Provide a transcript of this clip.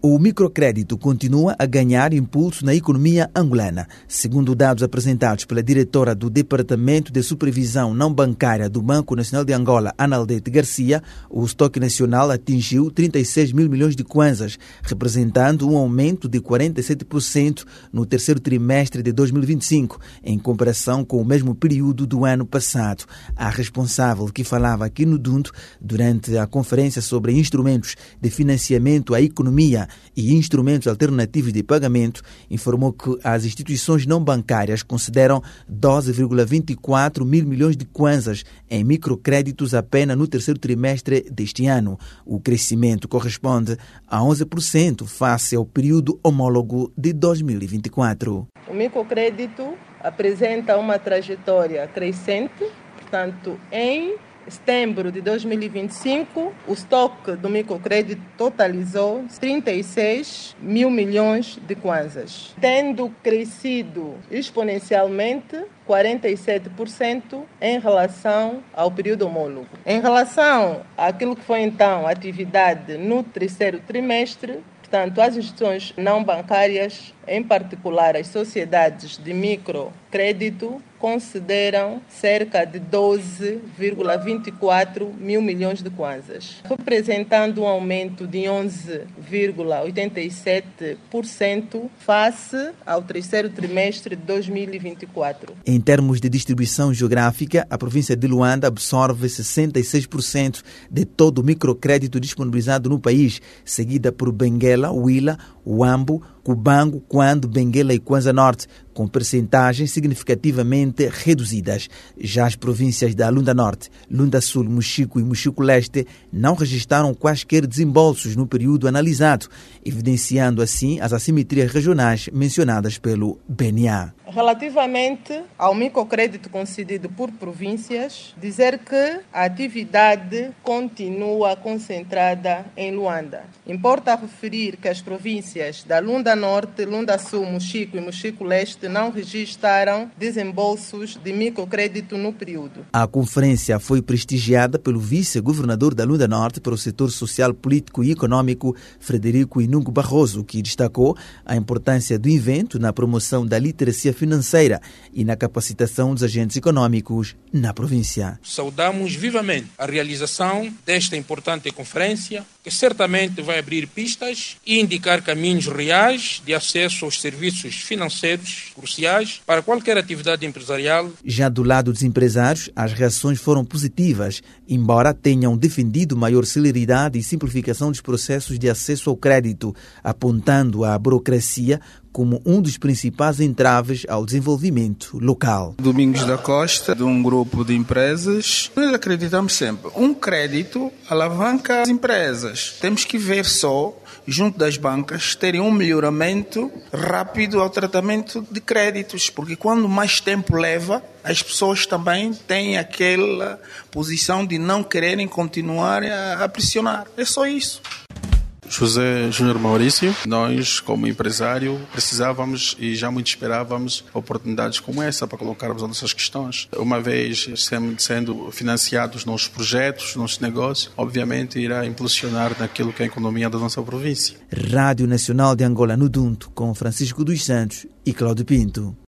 O microcrédito continua a ganhar impulso na economia angolana. Segundo dados apresentados pela diretora do Departamento de Supervisão Não Bancária do Banco Nacional de Angola, Analdete Garcia, o estoque nacional atingiu 36 mil milhões de kwanzas, representando um aumento de 47% no terceiro trimestre de 2025, em comparação com o mesmo período do ano passado. A responsável que falava aqui no Dunto, durante a conferência sobre instrumentos de financiamento à economia e instrumentos alternativos de pagamento, informou que as instituições não bancárias consideram 12,24 mil milhões de kwanzas em microcréditos apenas no terceiro trimestre deste ano. O crescimento corresponde a 11% face ao período homólogo de 2024. O microcrédito apresenta uma trajetória crescente, portanto, em setembro de 2025, o estoque do microcrédito totalizou 36 mil milhões de kwanzas, tendo crescido exponencialmente 47% em relação ao período homólogo. Em relação àquilo que foi então a atividade no terceiro trimestre, portanto, as instituições não bancárias, em particular as sociedades de microcrédito, consideram cerca de 12,24 mil milhões de kwanzas, representando um aumento de 11,87% face ao terceiro trimestre de 2024. Em termos de distribuição geográfica, a província de Luanda absorve 66% de todo o microcrédito disponibilizado no país, seguida por Benguela, Huila, Huambo, Cubango, Quando, Benguela e Kwanza Norte, com percentagens significativamente reduzidas. Já as províncias da Lunda Norte, Lunda Sul, Mochico e Mochico Leste não registraram quaisquer desembolsos no período analisado, evidenciando assim as assimetrias regionais mencionadas pelo BNA. Relativamente ao microcrédito concedido por províncias, dizer que a atividade continua concentrada em Luanda. Importa referir que as províncias da Lunda Norte, Lunda Sul, Mochico e Mochico Leste não registraram desembolsos de microcrédito no período. A conferência foi prestigiada pelo vice-governador da Lunda Norte para o setor social, político e econômico, Frederico Inungo Barroso, que destacou a importância do evento na promoção da literacia financeira e na capacitação dos agentes econômicos na província. Saudamos vivamente a realização desta importante conferência, que certamente vai abrir pistas e indicar caminhos reais de acesso aos serviços financeiros cruciais para qualquer atividade empresarial. Já do lado dos empresários, as reações foram positivas, embora tenham defendido maior celeridade e simplificação dos processos de acesso ao crédito, apontando a burocracia como um dos principais entraves ao desenvolvimento local. Domingos da Costa, de um grupo de empresas. Nós acreditamos sempre, um crédito alavanca as empresas. Temos que ver só, junto das bancas, terem um melhoramento rápido ao tratamento de créditos, porque quando mais tempo leva, as pessoas também têm aquela posição de não quererem continuar a pressionar. É só isso. José Júnior Maurício, nós como empresário precisávamos e já muito esperávamos oportunidades como essa para colocarmos as nossas questões. Uma vez sendo financiados nos projetos, nos negócios, obviamente irá impulsionar naquilo que é a economia da nossa província. Rádio Nacional de Angola no Dunto, com Francisco dos Santos e Cláudio Pinto.